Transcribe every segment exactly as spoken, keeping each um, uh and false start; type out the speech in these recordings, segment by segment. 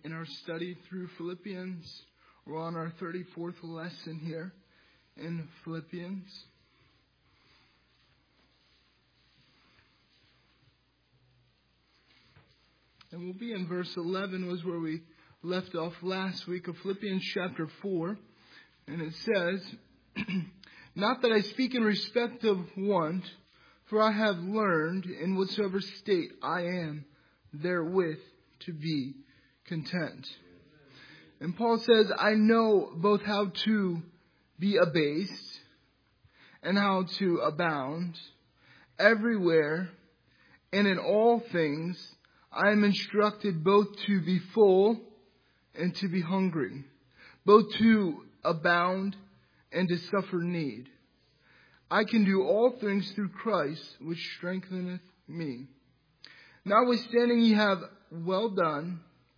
in our study through Philippians. We're on our thirty-fourth lesson here in Philippians. And we'll be in verse eleven, was where we left off last week of Philippians chapter four. And it says, "Not that I speak in respect of want, for I have learned in whatsoever state I am therewith to be content." And Paul says, I know both how to be abased and how to abound. Everywhere and in all things I am instructed both to be full and to be hungry, both to abound and to suffer need. I can do all things through Christ, which strengtheneth me. Notwithstanding ye have well done,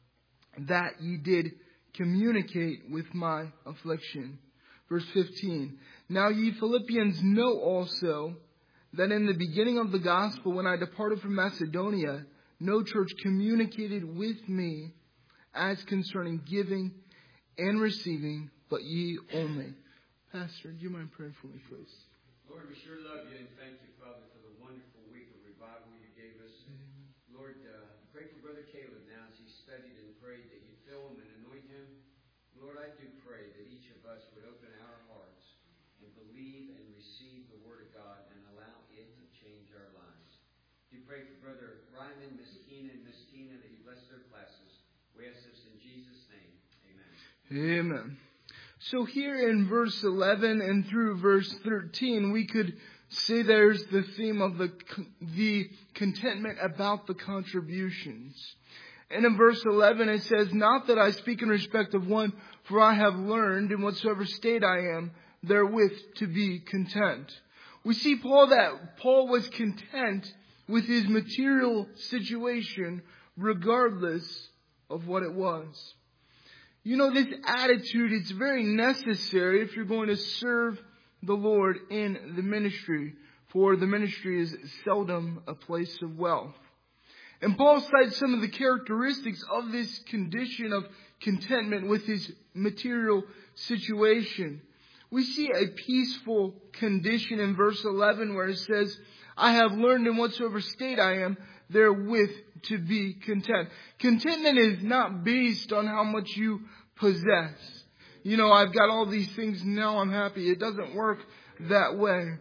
that ye did communicate with my affliction. Verse fifteen. Now ye Philippians know also that in the beginning of the gospel, when I departed from Macedonia, no church communicated with me as concerning giving and receiving, but ye only. Pastor, do you mind praying for me, please? Lord, we sure love you and thank you, Father, for the wonderful week of revival you gave us. Amen. Lord, uh, pray for Brother Caleb now as he studied and prayed that you fill him and anoint him. Lord, I do pray that each of us would open our hearts and believe and receive the Word of God and allow it to change our lives. Do pray for Brother Ryman, Miss Keena, and Miss Tina that you bless their classes. We ask this in Jesus' name. Amen. Amen. So here in verse eleven and through verse thirteen, we could say there's the theme of the the contentment about the contributions. And in verse eleven it says, "Not that I speak in respect of one, for I have learned in whatsoever state I am therewith to be content." We see Paul that Paul was content with his material situation regardless of what it was. You know, this attitude is very necessary if you're going to serve the Lord in the ministry, for the ministry is seldom a place of wealth. And Paul cites some of the characteristics of this condition of contentment with his material situation. We see a peaceful condition in verse eleven where it says, "I have learned in whatsoever state I am therewith to be content." Contentment is not based on how much you possess. You know, I've got all these things, now I'm happy. It doesn't work that way.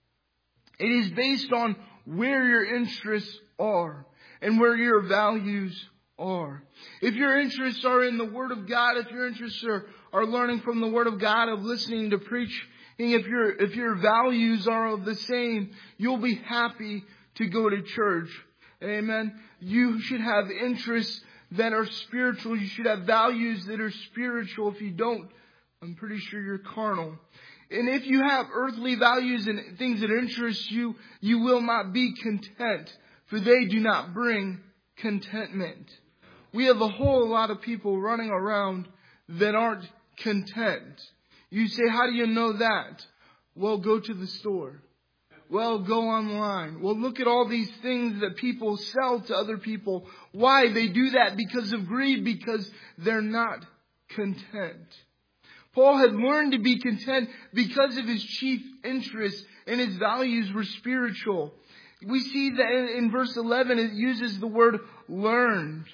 It is based on where your interests are and where your values are. If your interests are in the Word of God, if your interests are, are learning from the Word of God, of listening to preaching, if your if your values are of the same, you'll be happy to go to church. Amen. You should have interests that are spiritual. You should have values that are spiritual. If you don't, I'm pretty sure you're carnal. And if you have earthly values and things that interest you, you will not be content, for they do not bring contentment. We have a whole lot of people running around that aren't content. You say, how do you know that? Well, go to the store. Well, go online. Well, look at all these things that people sell to other people. Why? They do that because of greed, because they're not content. Paul had learned to be content because of his chief interests, and his values were spiritual. We see that in verse eleven, it uses the word learned.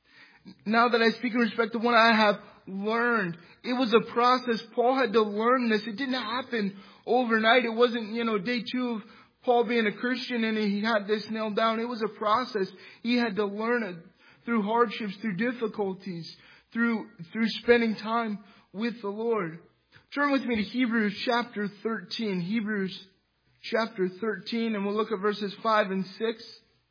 Now that I speak in respect to one, I have learned. It was a process. Paul had to learn this. It didn't happen overnight. It wasn't, you know, day two of Paul being a Christian and he had this nailed down. It was a process. He had to learn it through hardships, through difficulties, through, through spending time with the Lord. Turn with me to Hebrews chapter thirteen. Hebrews chapter thirteen, and we'll look at verses five and six.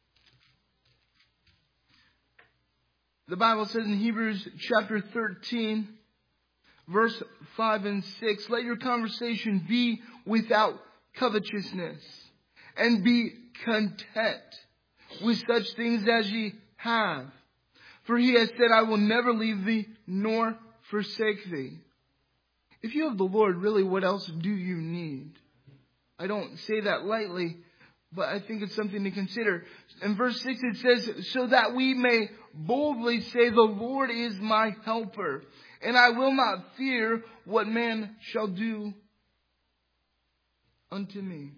The Bible says in Hebrews chapter thirteen, verse five and six, "Let your conversation be without covetousness, and be content with such things as ye have. For he has said, I will never leave thee nor forsake thee." If you have the Lord, really, what else do you need? I don't say that lightly, but I think it's something to consider. In verse six it says, so that we may boldly say, the Lord is my helper, and I will not fear what man shall do unto me.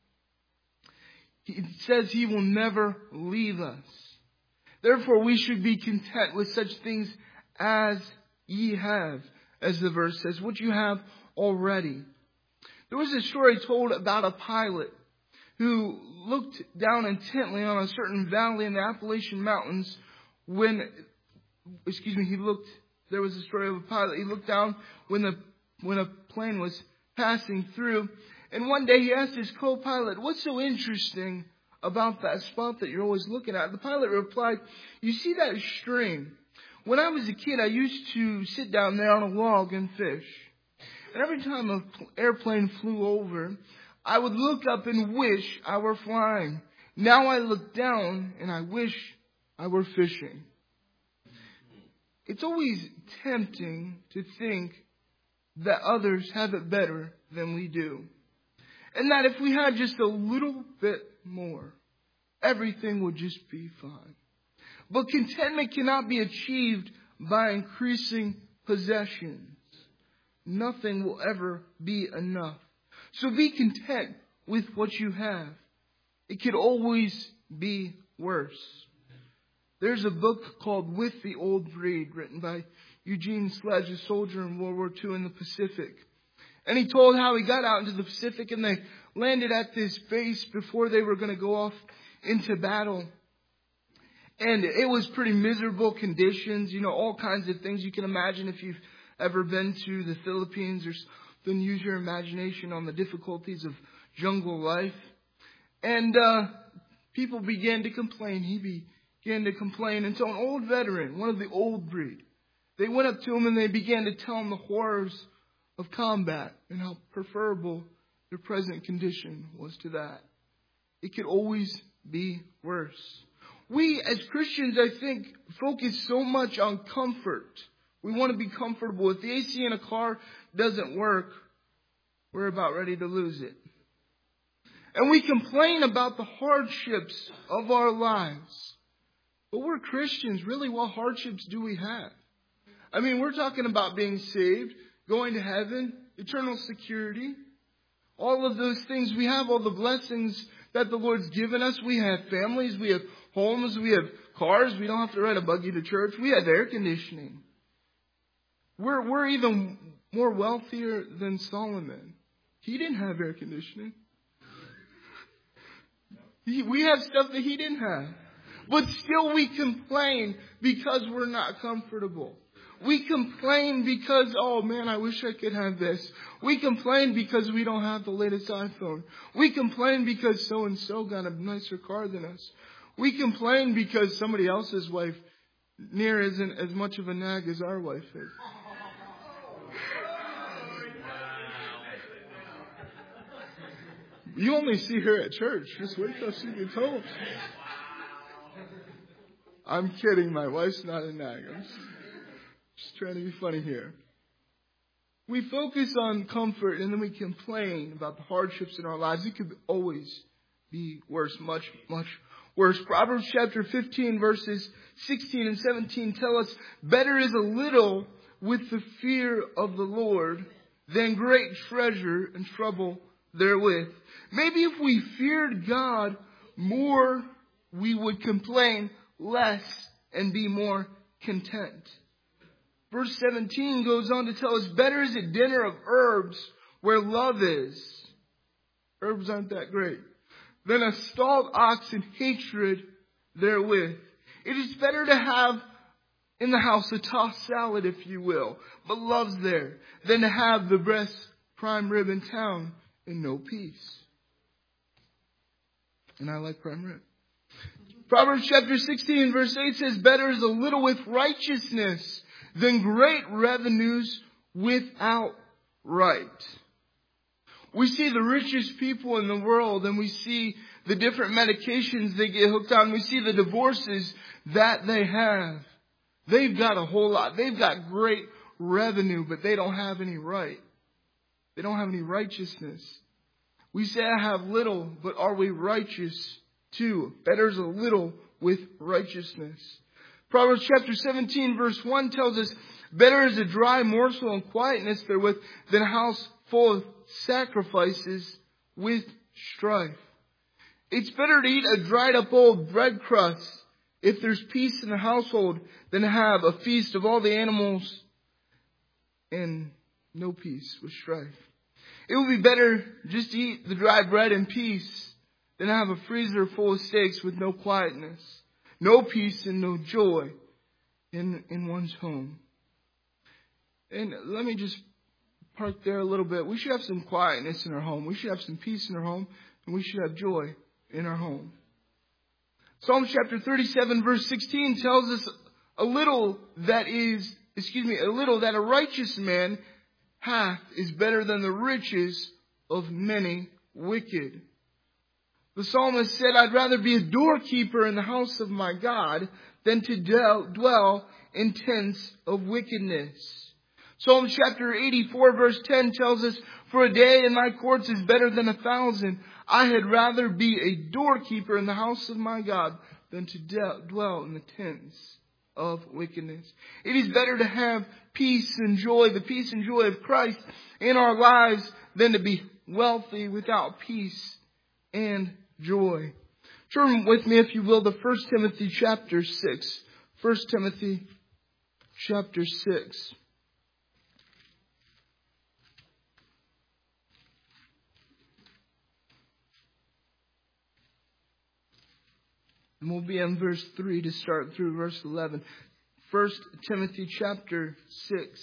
It says He will never leave us. Therefore we should be content with such things as ye have, as the verse says, what you have already. There was a story told about a pilot who looked down intently on a certain valley in the Appalachian Mountains when, excuse me, he looked, there was a story of a pilot. He looked down when the, when a plane was passing through. And one day he asked his co-pilot, what's so interesting about that spot that you're always looking at? The pilot replied, you see that stream? When I was a kid, I used to sit down there on a log and fish. And every time an airplane flew over, I would look up and wish I were flying. Now I look down and I wish I were fishing. It's always tempting to think that others have it better than we do. And that if we had just a little bit more, everything would just be fine. But contentment cannot be achieved by increasing possessions. Nothing will ever be enough. So be content with what you have. It could always be worse. There's a book called With the Old Breed, written by Eugene Sledge, a soldier in World War Two in the Pacific. And he told how he got out into the Pacific and they landed at this base before they were going to go off into battle. And it was pretty miserable conditions, you know, all kinds of things you can imagine if you've ever been to the Philippines or then use your imagination on the difficulties of jungle life. And uh, people began to complain. He began to complain. And so an old veteran, one of the old breed, they went up to him and they began to tell him the horrors of combat and how preferable their present condition was to that. It could always be worse. We as Christians, I think, focus so much on comfort. We want to be comfortable. If the A C in a car doesn't work, we're about ready to lose it. And we complain about the hardships of our lives. But we're Christians. Really, what hardships do we have? I mean, we're talking about being saved, going to heaven, eternal security. All of those things. We have all the blessings that the Lord's given us. We have families. We have homes. We have cars. We don't have to ride a buggy to church. We have air conditioning. We're, we're even more wealthier than Solomon. He didn't have air conditioning. He, we have stuff that he didn't have. But still we complain because we're not comfortable. We complain because, oh man, I wish I could have this. We complain because we don't have the latest iPhone. We complain because so-and-so got a nicer car than us. We complain because somebody else's wife near isn't as much of a nag as our wife is. You only see her at church. Just wait till she gets home. I'm kidding. My wife's not a nag. I'm just, just trying to be funny here. We focus on comfort and then we complain about the hardships in our lives. It could always be worse, much, much worse. Proverbs chapter fifteen verses sixteen and seventeen tell us, better is a little with the fear of the Lord than great treasure and trouble therewith. Maybe if we feared God more, we would complain less and be more content. Verse seventeen goes on to tell us, better is a dinner of herbs where love is. Herbs aren't that great. Than a stalled ox and hatred therewith. It is better to have in the house a tossed salad, if you will, but love's there, than to have the best prime rib in town and no peace. And I like prime rib. Proverbs chapter sixteen verse eight says, better is a little with righteousness than great revenues without right. We see the richest people in the world and we see the different medications they get hooked on. We see the divorces that they have. They've got a whole lot. They've got great revenue, but they don't have any right. They don't have any righteousness. We say, I have little, but are we righteous too? Better is a little with righteousness. Proverbs chapter seventeen verse one tells us, better is a dry morsel and quietness therewith than a house full of sacrifices with strife. It's better to eat a dried up old bread crust if there's peace in the household than to have a feast of all the animals and no peace with strife. It would be better just to eat the dry bread in peace than have a freezer full of steaks with no quietness, no peace and no joy in, in one's home. And let me just park there a little bit. We should have some quietness in our home. We should have some peace in our home, and we should have joy in our home. Psalm chapter thirty-seven verse sixteen tells us a little that is, excuse me, a little that a righteous man hath is better than the riches of many wicked. The psalmist said, I'd rather be a doorkeeper in the house of my God than to dwell in tents of wickedness. Psalm chapter eighty-four verse ten tells us, for a day in thy courts is better than a thousand. I had rather be a doorkeeper in the house of my God than to dwell in the tents of wickedness. It is better to have peace and joy, the peace and joy of Christ in our lives, than to be wealthy without peace and joy. Turn with me, if you will, to First Timothy chapter six. First Timothy chapter six. And we'll be in verse three to start through verse eleven. First Timothy chapter six.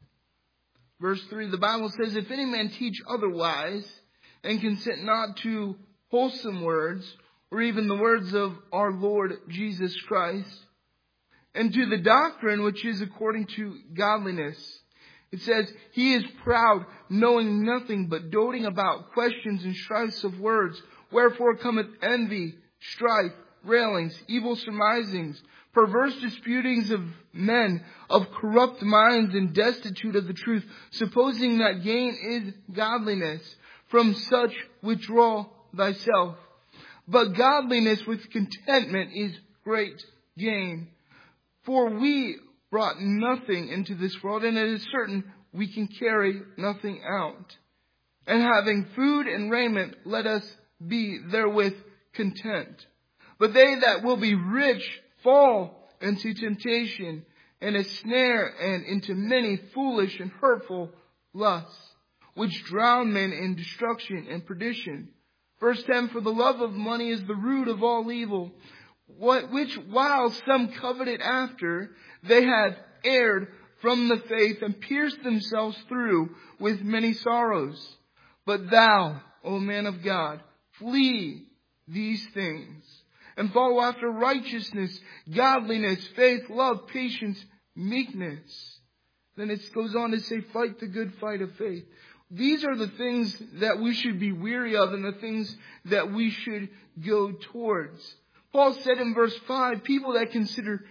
Verse three, the Bible says, if any man teach otherwise, and consent not to wholesome words, or even the words of our Lord Jesus Christ, and to the doctrine which is according to godliness. It says, he is proud, knowing nothing, but doting about questions and strifes of words. Wherefore cometh envy, strife, railings, evil surmisings, perverse disputings of men of corrupt minds and destitute of the truth, supposing that gain is godliness. From such withdraw thyself. But godliness with contentment is great gain. For we brought nothing into this world, and it is certain we can carry nothing out. And having food and raiment, let us be therewith content. But they that will be rich fall into temptation and a snare, and into many foolish and hurtful lusts, which drown men in destruction and perdition. Verse ten, for the love of money is the root of all evil, what, which while some coveted after, they have erred from the faith and pierced themselves through with many sorrows. But thou, O man of God, flee these things, and follow after righteousness, godliness, faith, love, patience, meekness. Then it goes on to say, fight the good fight of faith. These are the things that we should be weary of, and the things that we should go towards. Paul said in verse five, people that consider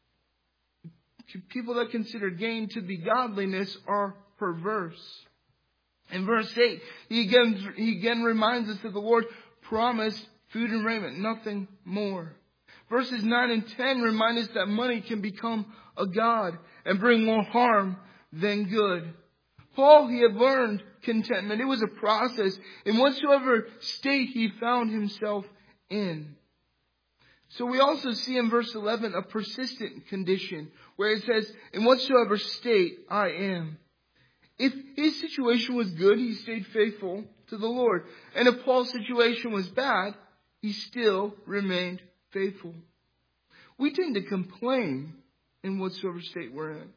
people that consider gain to be godliness are perverse. In verse eight, he again, he again reminds us that the Lord promised food and raiment, nothing more. Verses nine and ten remind us that money can become a god and bring more harm than good. Paul, he had learned contentment. It was a process in whatsoever state he found himself in. So we also see in verse eleven a persistent condition where it says, in whatsoever state I am. If his situation was good, he stayed faithful to the Lord. And if Paul's situation was bad, he still remained faithful. We tend to complain in whatsoever state we're in.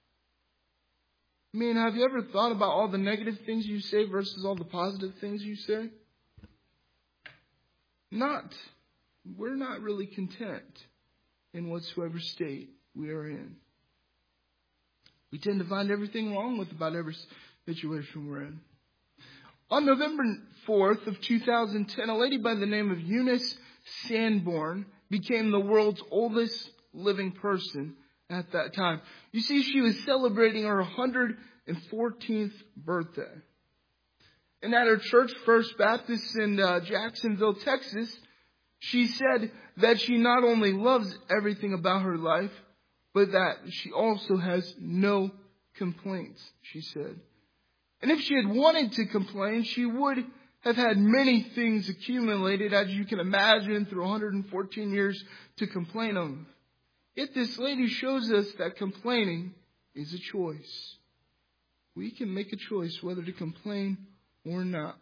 I mean, have you ever thought about all the negative things you say versus all the positive things you say? Not. We're not really content in whatsoever state we are in. We tend to find everything wrong with about every situation we're in. On November fourth of two thousand ten, a lady by the name of Eunice Sanborn became the world's oldest living person at that time. You see, she was celebrating her one hundred fourteenth birthday. And at her church, First Baptist in uh, Jacksonville, Texas, she said that she not only loves everything about her life, but that she also has no complaints, she said. And if she had wanted to complain, she would have had many things accumulated, as you can imagine, through one hundred fourteen years to complain of. Yet this lady shows us that complaining is a choice. We can make a choice whether to complain or not.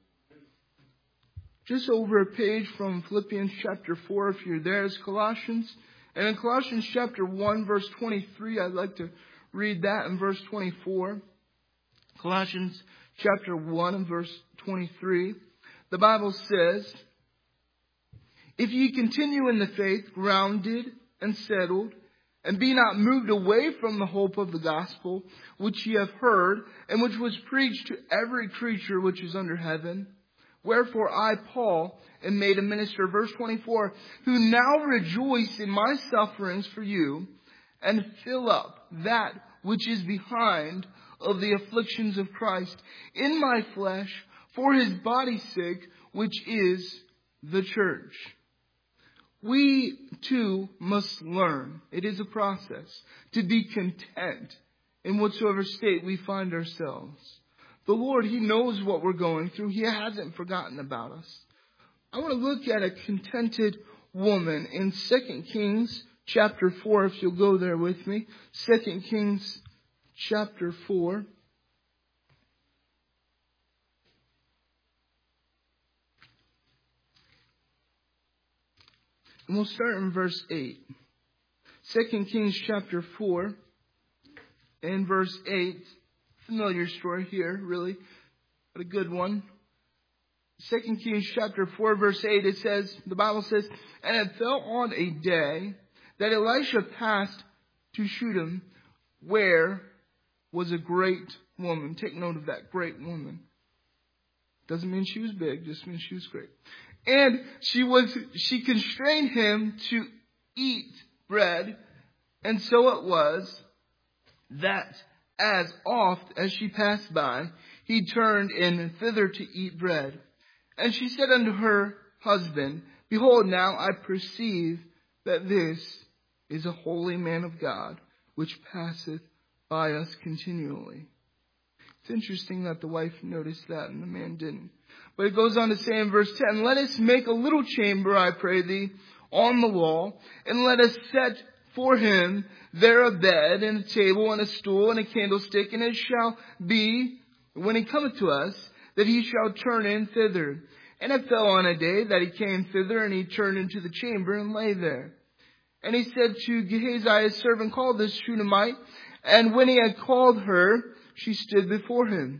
Just over a page from Philippians chapter four, if you're there, is Colossians. And in Colossians chapter one, verse twenty-three, I'd like to read that in verse twenty-four. Colossians chapter one and verse twenty-three. The Bible says, "If ye continue in the faith, grounded and settled, and be not moved away from the hope of the gospel, which ye have heard, and which was preached to every creature which is under heaven. Wherefore I, Paul, am made a minister," verse twenty-four, "who now rejoice in my sufferings for you, and fill up that which is behind of the afflictions of Christ in my flesh, for his body's sake, which is the church." We too must learn, it is a process, to be content in whatsoever state we find ourselves. The Lord, He knows what we're going through. He hasn't forgotten about us. I want to look at a contented woman in Second Kings chapter four, if you'll go there with me. Second Kings chapter four. And we'll start in verse eight. Second Kings chapter four and verse eight. Familiar story here, really, but a good one. Second Kings chapter four, verse eight, it says, the Bible says, "And it fell on a day that Elisha passed to Shunem, where was a great woman." Take note of that, great woman. Doesn't mean she was big, just means she was great. "And she was, she constrained him to eat bread. And so it was that as oft as she passed by, he turned in thither to eat bread. And she said unto her husband, Behold, now I perceive that this is a holy man of God, which passeth by us continually." It's interesting that the wife noticed that and the man didn't. But it goes on to say in verse ten, "Let us make a little chamber, I pray thee, on the wall, and let us set for him there a bed, and a table, and a stool, and a candlestick, and it shall be, when he cometh to us, that he shall turn in thither. And it fell on a day that he came thither, and he turned into the chamber, and lay there. And he said to Gehazi his servant, Call this Shunammite. And when he had called her, she stood before him.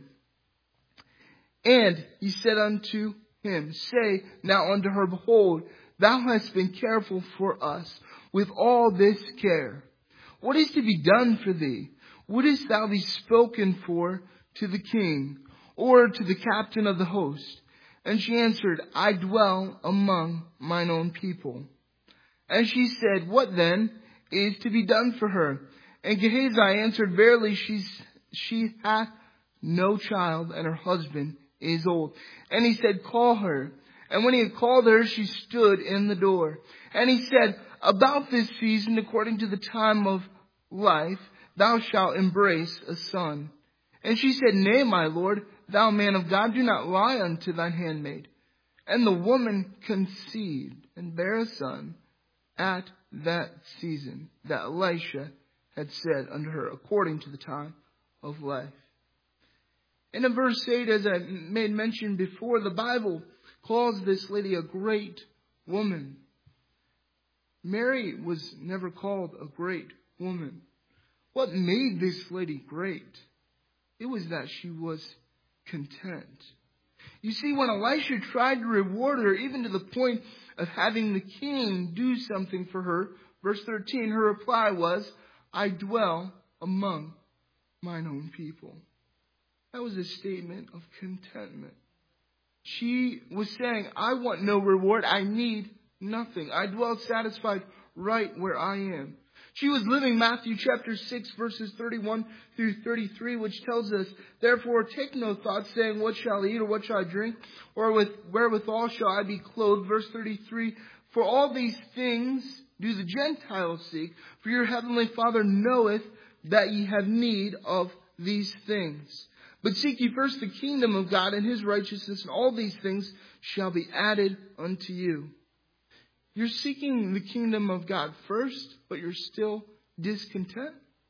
And he said unto him, Say now unto her, Behold, thou hast been careful for us with all this care. What is to be done for thee? Wouldest thou be spoken for to the king, or to the captain of the host? And she answered, I dwell among mine own people. And she said, What then is to be done for her? And Gehazi answered, Verily she, she hath no child, and her husband is old. And he said, Call her. And when he had called her, she stood in the door. And he said, About this season, according to the time of life, thou shalt embrace a son. And she said, Nay, my lord, thou man of God, do not lie unto thine handmaid. And the woman conceived and bare a son at that season that Elisha had said unto her, according to the time of life. And in verse eight, as I made mention before, the Bible calls this lady a great woman. Mary was never called a great woman. What made this lady great? It was that she was content. You see, when Elisha tried to reward her, even to the point of having the king do something for her, verse thirteen, her reply was, I dwell among mine own people. That was a statement of contentment. She was saying, I want no reward. I need nothing. I dwell satisfied right where I am. She was living Matthew chapter six, verses thirty-one through thirty-three, which tells us, therefore take no thought, saying, what shall I eat, or what shall I drink, or with wherewithal shall I be clothed? Verse thirty-three, for all these things do the Gentiles seek, for your heavenly Father knoweth that ye have need of these things. But seek ye first the kingdom of God and his righteousness, and all these things shall be added unto you. You're seeking the kingdom of God first, but you're still discontent?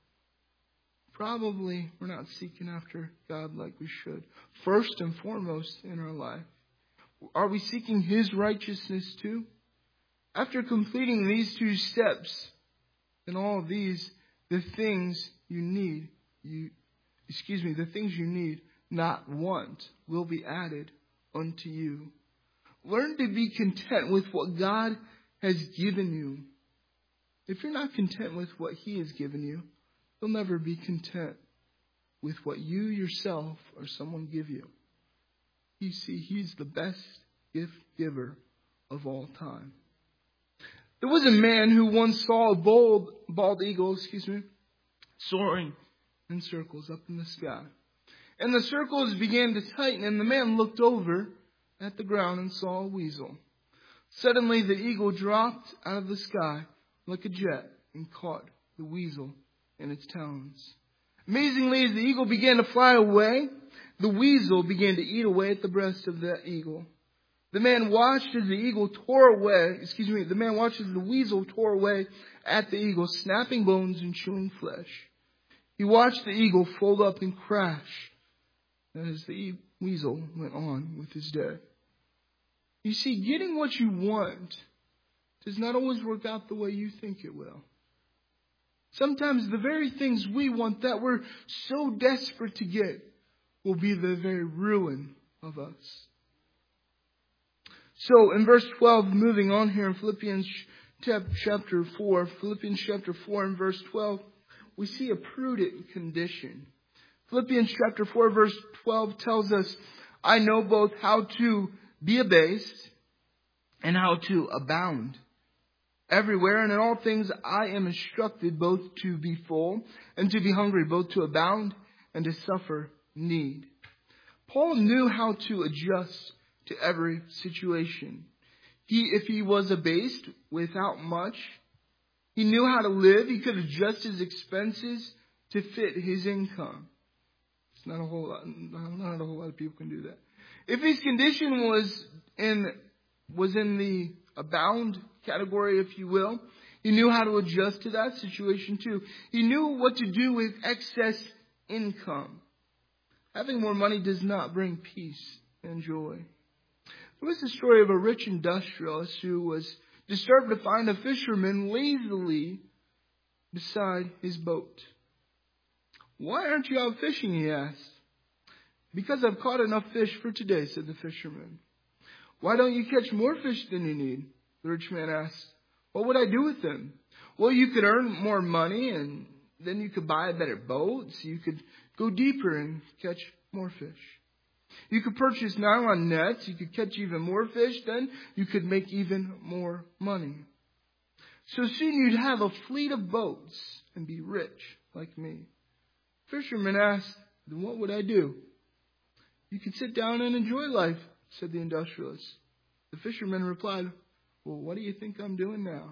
Probably we're not seeking after God like we should. First and foremost in our life. Are we seeking his righteousness too? After completing these two steps, and all of these, the things you need, you, excuse me, the things you need, not want, will be added unto you. Learn to be content with what God has given you. If you're not content with what he has given you, you'll never be content with what you yourself or someone give you. You see, he's the best gift giver of all time. There was a man who once saw a bold, bald eagle, excuse me, soaring in circles up in the sky. And the circles began to tighten, and the man looked over at the ground and saw a weasel. Suddenly the eagle dropped out of the sky like a jet and caught the weasel in its talons. Amazingly, as the eagle began to fly away, the weasel began to eat away at the breast of that eagle. The man watched as the eagle tore away, excuse me, the man watched as the weasel tore away at the eagle, snapping bones and chewing flesh. He watched the eagle fold up and crash as the weasel went on with his day. You see, getting what you want does not always work out the way you think it will. Sometimes the very things we want that we're so desperate to get will be the very ruin of us. So in verse twelve, moving on here in Philippians chapter four, Philippians chapter four and verse twelve, we see a prudent condition. Philippians chapter four verse twelve tells us, I know both how to be abased and how to abound. Everywhere and in all things I am instructed both to be full and to be hungry, both to abound and to suffer need. Paul knew how to adjust to every situation. He, if he was abased without much, he knew how to live. He could adjust his expenses to fit his income. It's not a whole lot, not a whole lot of people can do that. If his condition was in, was in the abound category, if you will, he knew how to adjust to that situation too. He knew what to do with excess income. Having more money does not bring peace and joy. There was the story of a rich industrialist who was disturbed to find a fisherman lazily beside his boat. Why aren't you out fishing? He asked. Because I've caught enough fish for today, said the fisherman. Why don't you catch more fish than you need? The rich man asked. What would I do with them? Well, you could earn more money and then you could buy a better boat so you could go deeper and catch more fish. You could purchase nylon nets. You could catch even more fish. Then you could make even more money. So soon you'd have a fleet of boats and be rich like me. Fisherman asked, then what would I do? You could sit down and enjoy life, said the industrialist. The fisherman replied, well, what do you think I'm doing now?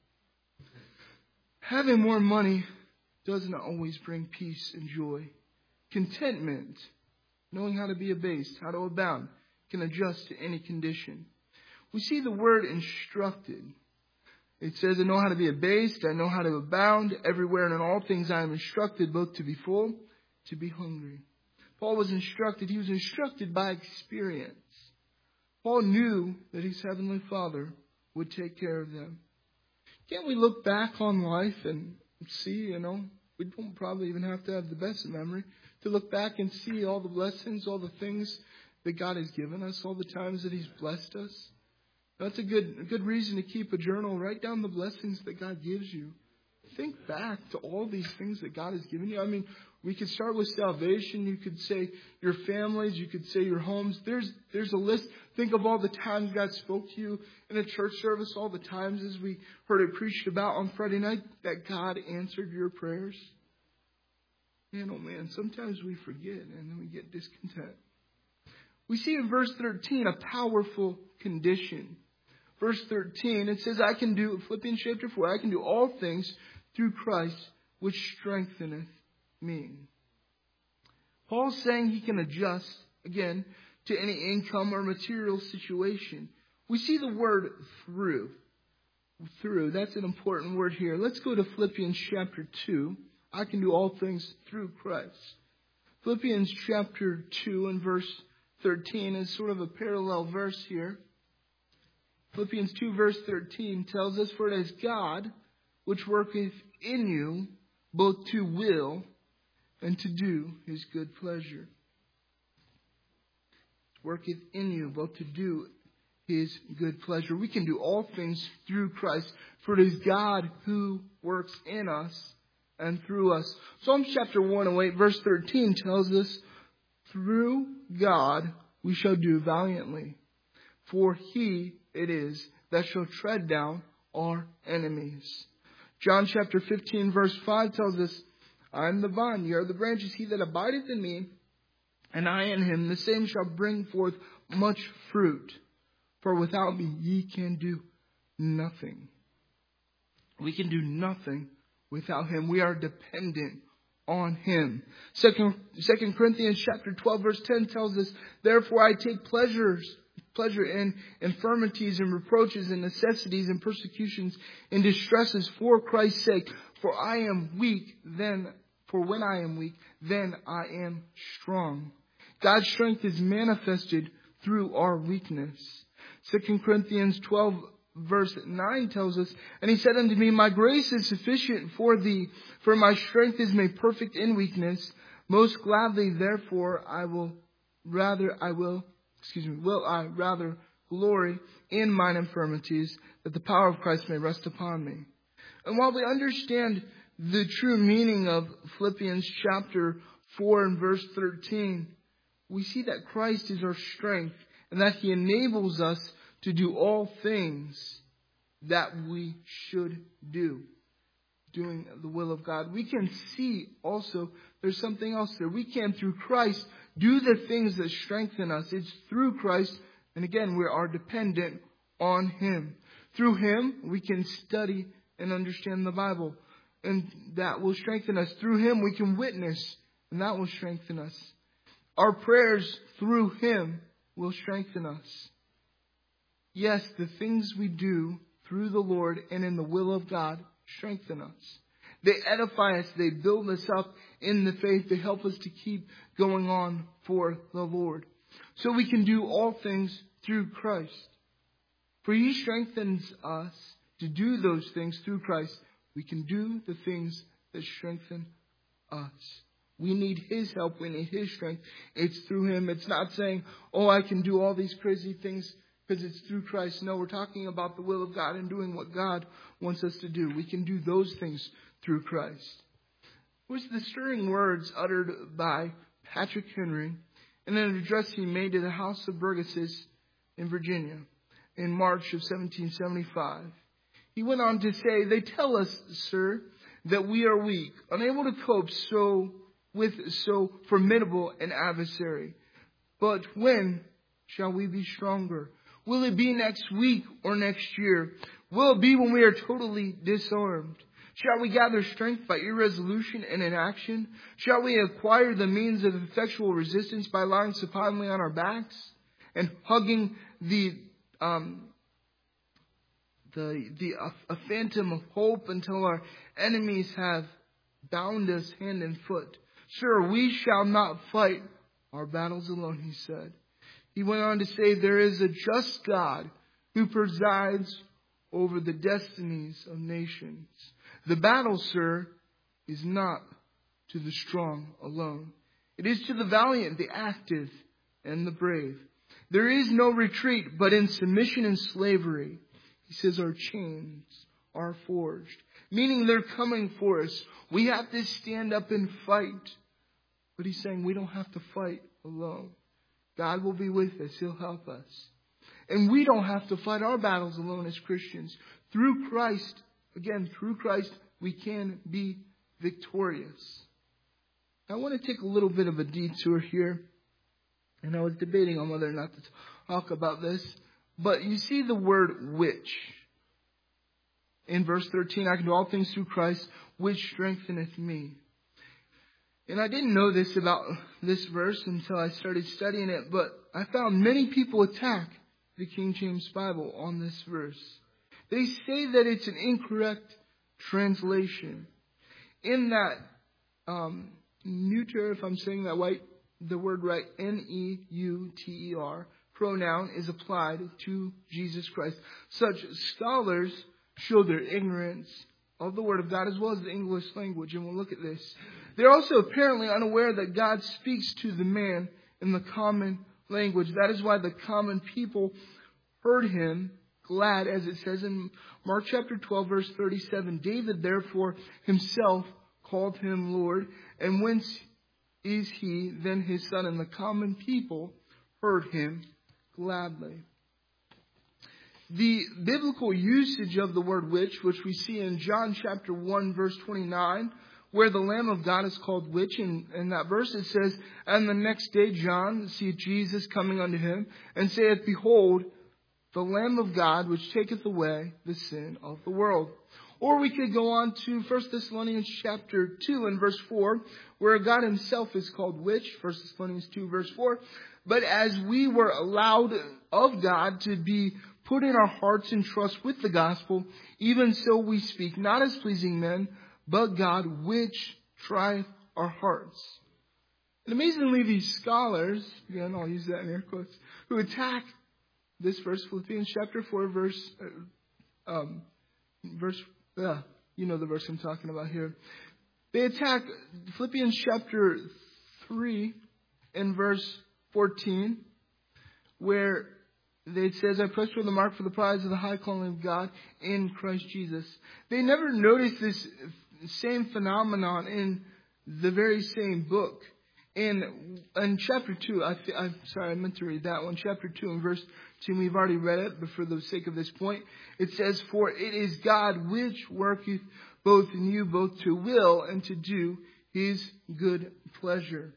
Having more money does not always bring peace and joy. Contentment, knowing how to be abased, how to abound, can adjust to any condition. We see the word instructed. It says, I know how to be abased, I know how to abound. Everywhere and in all things I am instructed, both to be full, to be hungry. Paul was instructed. He was instructed by experience. Paul knew that his heavenly Father would take care of them. Can't we look back on life and see, you know, we don't probably even have to have the best memory to look back and see all the blessings, all the things that God has given us, all the times that he's blessed us. That's a good, a good reason to keep a journal. Write down the blessings that God gives you. think back to all these things that God has given you. I mean, we could start with salvation. You could say your families. You could say your homes. There's there's a list. Think of all the times God spoke to you in a church service, all the times as we heard it preached about on Friday night that God answered your prayers. Man, oh man, sometimes we forget and then we get discontent. We see in verse thirteen a powerful condition. Verse thirteen, it says, I can do, Philippians chapter four, I can do all things through Christ, which strengtheneth me. Paul's saying he can adjust, again, to any income or material situation. We see the word through. Through, that's an important word here. Let's go to Philippians chapter two. I can do all things through Christ. Philippians chapter two and verse thirteen is sort of a parallel verse here. Philippians two verse thirteen tells us, for it is God which worketh in you both to will and to do his good pleasure. Worketh in you both to do his good pleasure. We can do all things through Christ, for it is God who works in us and through us. Psalms chapter one oh eight verse thirteen tells us, through God we shall do valiantly, for he it is that shall tread down our enemies. John chapter fifteen verse five tells us, I am the vine, ye are the branches. He that abideth in me, and I in him, the same shall bring forth much fruit. For without me ye can do nothing. We can do nothing without him. We are dependent on him. Second, Second Corinthians chapter twelve verse ten tells us, therefore I take pleasures pleasure in infirmities and reproaches and necessities and persecutions and distresses for Christ's sake. For I am weak, then, for when I am weak, then I am strong. God's strength is manifested through our weakness. Second Corinthians twelve verse nine tells us, and he said unto me, my grace is sufficient for thee, for my strength is made perfect in weakness. Most gladly, therefore, I will rather, I will Excuse me, will I rather glory in mine infirmities, that the power of Christ may rest upon me. And while we understand the true meaning of Philippians chapter four and verse thirteen, we see that Christ is our strength and that he enables us to do all things that we should do, doing the will of God. We can see also there's something else there. We can, through Christ, do the things that strengthen us. It's through Christ. And again, we are dependent on him. Through him, we can study and understand the Bible. And that will strengthen us. Through him, we can witness. And that will strengthen us. Our prayers through him will strengthen us. Yes, the things we do through the Lord and in the will of God strengthen us. They edify us. They build us up in the faith. They help us to keep going on for the Lord. So we can do all things through Christ. For he strengthens us to do those things through Christ. We can do the things that strengthen us. We need his help. We need his strength. It's through him. It's not saying, oh, I can do all these crazy things because it's through Christ. No, we're talking about the will of God and doing what God wants us to do. We can do those things through Christ. It was the stirring words uttered by Patrick Henry in an address he made to the House of Burgesses in Virginia in March of seventeen seventy-five. He went on to say, they tell us, sir, that we are weak, unable to cope so with so formidable an adversary. But when shall we be stronger? Will it be next week or next year? Will it be when we are totally disarmed? Shall we gather strength by irresolution and inaction? Shall we acquire the means of effectual resistance by lying supinely on our backs and hugging the um, the the a, a phantom of hope until our enemies have bound us hand and foot? Sure, we shall not fight our battles alone, he said. He went on to say, there is a just God who presides over the destinies of nations. The battle, sir, is not to the strong alone. It is to the valiant, the active, and the brave. There is no retreat, but in submission and slavery, he says, our chains are forged. meaning they're coming for us. We have to stand up and fight. But he's saying we don't have to fight alone. God will be with us. He'll help us. And we don't have to fight our battles alone as Christians. Through Christ, again, through Christ, we can be victorious. I want to take a little bit of a detour here. And I was debating on whether or not to talk about this. But you see the word which. In verse thirteen, I can do all things through Christ, which strengtheneth me. And I didn't know this about this verse until I started studying it. But I found many people attack the King James Bible on this verse. They say that it's an incorrect translation. In that um, neuter, if I'm saying that right, the word right, N E U T E R, pronoun is applied to Jesus Christ. Such scholars show their ignorance of the Word of God as well as the English language. And we'll look at this. They're also apparently unaware that God speaks to the man in the common language. That is why the common people heard him glad, as it says in Mark chapter twelve, verse thirty-seven. David, therefore, himself called him Lord. And whence is he then his son? And the common people heard him gladly. The biblical usage of the word which, which we see in John chapter one, verse twenty-nine, where the Lamb of God is called which, and in that verse it says, and the next day John seeth Jesus coming unto him, and saith, Behold, the Lamb of God, which taketh away the sin of the world. Or we could go on to First Thessalonians chapter two and verse four, where God himself is called which, First Thessalonians two, verse four. But as we were allowed of God to be put in our hearts in trust with the gospel, even so we speak, not as pleasing men, but God, which trieth our hearts. And amazingly, these scholars, again, I'll use that in air quotes, who attack this verse, Philippians chapter four, verse, um, verse, uh, you know the verse I'm talking about here. They attack Philippians chapter three and verse fourteen, where it says, I press for the mark for the prize of the high calling of God in Christ Jesus. They never noticed this same phenomenon in the very same book. In, in chapter two, I, I'm sorry, I meant to read that one. Chapter two and verse two, we've already read it, but for the sake of this point, it says, For it is God which worketh both in you, both to will and to do his good pleasure.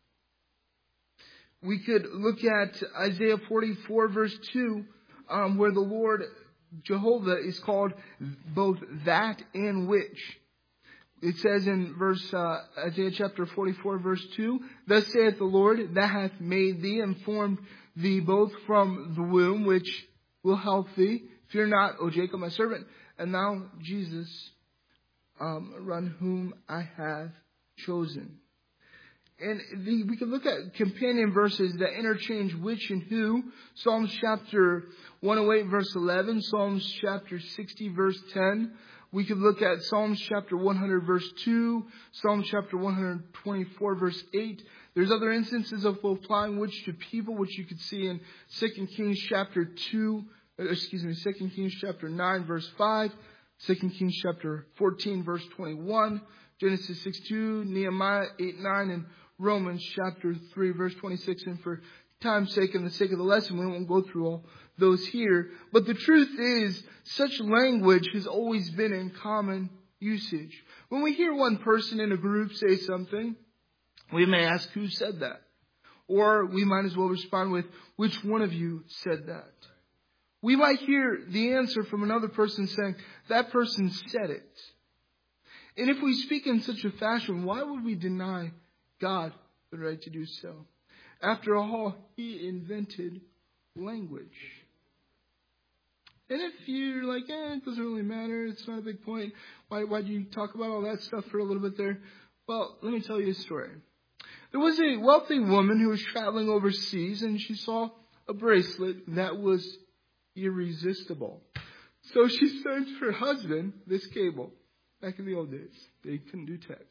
We could look at Isaiah forty-four, verse two, um, where the Lord Jehovah is called both that and which. It says in verse uh, Isaiah chapter forty-four, verse two, Thus saith the Lord, that hath made thee and formed thee both from the womb, which will help thee. Fear not, O Jacob, my servant, and thou, Jesus, um, run whom I have chosen. And the, we can look at companion verses that interchange which and who. Psalms chapter one oh eight, verse eleven. Psalms chapter sixty, verse ten. We could look at Psalms chapter one hundred, verse two. Psalms chapter one hundred twenty-four, verse eight. There's other instances of applying which to people, which you could see in Second Kings chapter two. Excuse me, Second Kings chapter nine, verse five. Second Kings chapter fourteen, verse twenty-one. Genesis six two, Nehemiah eight nine, and Romans chapter three, verse twenty-six. And for time's sake and the sake of the lesson, we won't go through all those here. But the truth is, such language has always been in common usage. When we hear one person in a group say something, we may ask, who said that? Or we might as well respond with, which one of you said that? We might hear the answer from another person saying, that person said it. And if we speak in such a fashion, why would we deny God the right to do so? After all, he invented language. And if you're like, eh, it doesn't really matter, it's not a big point, why why do you talk about all that stuff for a little bit there? Well, let me tell you a story. There was a wealthy woman who was traveling overseas, and she saw a bracelet that was irresistible. So she sent her husband this cable. Back in the old days, they couldn't do text.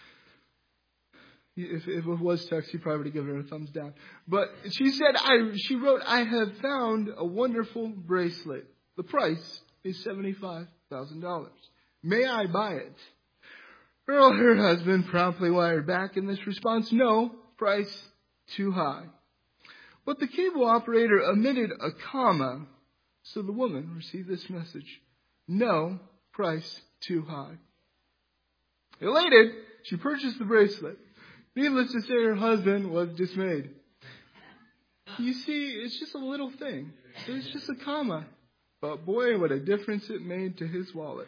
If, if it was text, he probably would have given her a thumbs down. But she said, I, she wrote, I have found a wonderful bracelet. The price is seventy-five thousand dollars. May I buy it? Her, her husband promptly wired back in this response, no, price too high. But the cable operator omitted a comma, so the woman received this message, no, price too high. Elated, she purchased the bracelet. Needless to say, her husband was dismayed. You see, it's just a little thing. It's just a comma. But boy, what a difference it made to his wallet.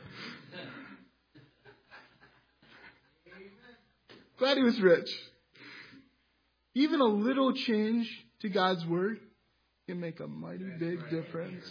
Glad he was rich. Even a little change to God's word can make a mighty big difference.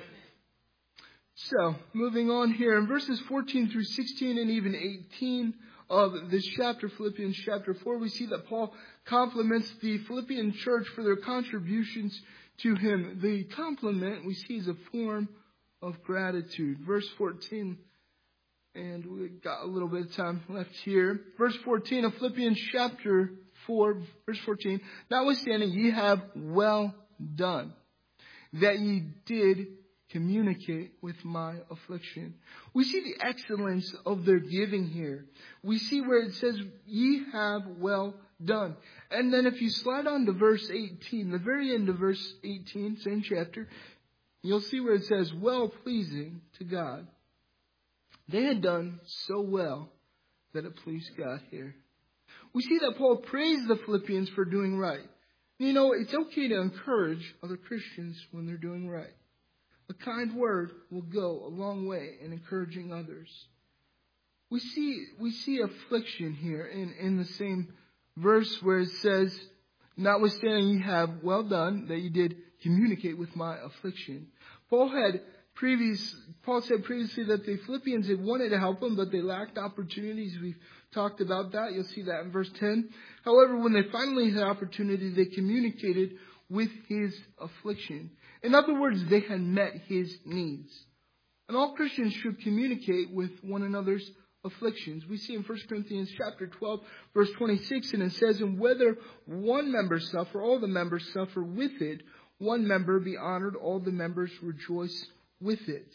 So, moving on here in verses fourteen through sixteen and even eighteen of this chapter, Philippians chapter four, we see that Paul compliments the Philippian church for their contributions to him. The compliment we see is a form of gratitude. Verse fourteen, and we've got a little bit of time left here. Verse fourteen of Philippians chapter four, verse fourteen, notwithstanding ye have well done, that ye did communicate with my affliction. We see the excellence of their giving here. We see where it says, ye have well done. And then if you slide on to verse eighteen, the very end of verse eighteen, same chapter, you'll see where it says, well pleasing to God. They had done so well that it pleased God here. We see that Paul praised the Philippians for doing right. You know, it's okay to encourage other Christians when they're doing right. A kind word will go a long way in encouraging others. We see we see affliction here in, in the same verse where it says, notwithstanding ye have well done, that ye did communicate with my affliction. Paul had previous Paul said previously that the Philippians had wanted to help him, but they lacked opportunities. We've talked about that. You'll see that in verse ten. However, when they finally had opportunity, they communicated with his affliction. In other words, they had met his needs. And all Christians should communicate with one another's afflictions. We see in First Corinthians chapter twelve, verse twenty-six, and it says, and whether one member suffer, all the members suffer with it. One member be honored, all the members rejoice with it.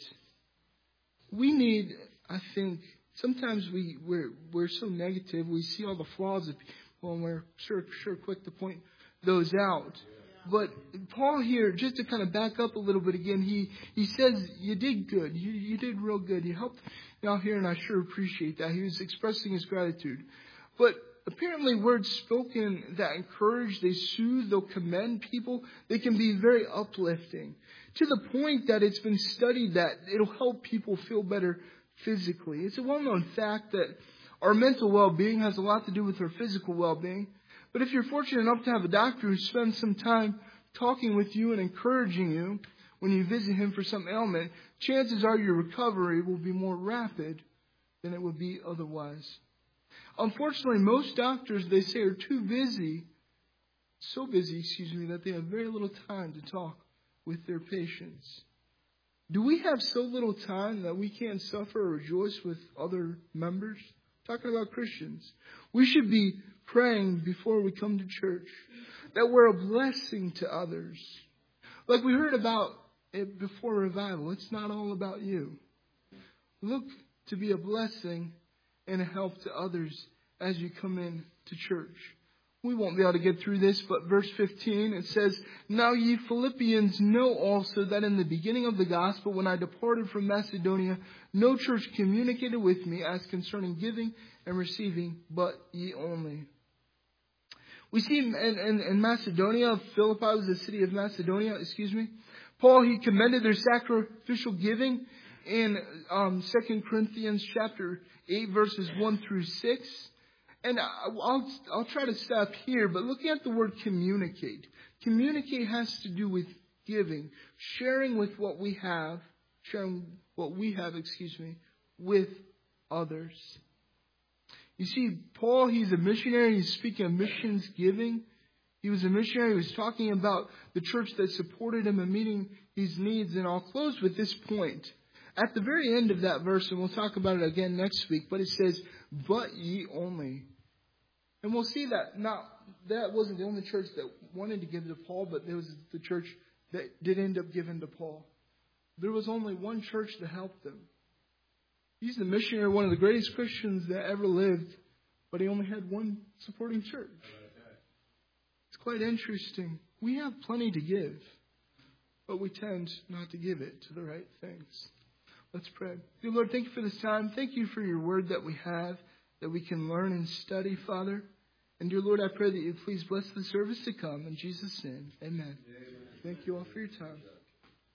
We need, I think, sometimes we, we're, we're so negative. We see all the flaws of people, and we're sure, sure quick to point those out. But Paul here, just to kind of back up a little bit again, he, he says, you did good. You, you did real good. You helped me out here, and I sure appreciate that. He was expressing his gratitude. But apparently words spoken that encourage, they soothe, they'll commend people, they can be very uplifting. To the point that it's been studied that it'll help people feel better physically. It's a well-known fact that our mental well-being has a lot to do with our physical well-being. But if you're fortunate enough to have a doctor who spends some time talking with you and encouraging you when you visit him for some ailment, chances are your recovery will be more rapid than it would be otherwise. Unfortunately, most doctors, they say, are too busy, so busy, excuse me, that they have very little time to talk with their patients. Do we have so little time that we can't suffer or rejoice with other members? Talking about Christians. We should be praying before we come to church that we're a blessing to others. Like we heard about it before revival, it's not all about you. Look to be a blessing and a help to others as you come in to church. We won't be able to get through this, but verse fifteen, it says, now ye Philippians know also that in the beginning of the gospel, when I departed from Macedonia, no church communicated with me as concerning giving and receiving, but ye only. We see in, in, in Macedonia, Philippi was the city of Macedonia, excuse me. Paul, he commended their sacrificial giving in um, Second Corinthians chapter eight, verses one through six. And I'll, I'll try to stop here, but looking at the word communicate. Communicate has to do with giving, sharing with what we have, sharing what we have, excuse me, with others. You see, Paul, he's a missionary. He's speaking of missions giving. He was a missionary. He was talking about the church that supported him and meeting his needs. And I'll close with this point. At the very end of that verse, and we'll talk about it again next week, but it says, but ye only. And we'll see that not that wasn't the only church that wanted to give to Paul, but there was the church that did end up giving to Paul. There was only one church that helped them. He's the missionary, one of the greatest Christians that ever lived, but he only had one supporting church. It's quite interesting. We have plenty to give, but we tend not to give it to the right things. Let's pray. Dear Lord, thank you for this time. Thank you for your word that we have, that we can learn and study, Father. And dear Lord, I pray that you please bless the service to come. In Jesus' name, amen. Amen. Thank you all for your time.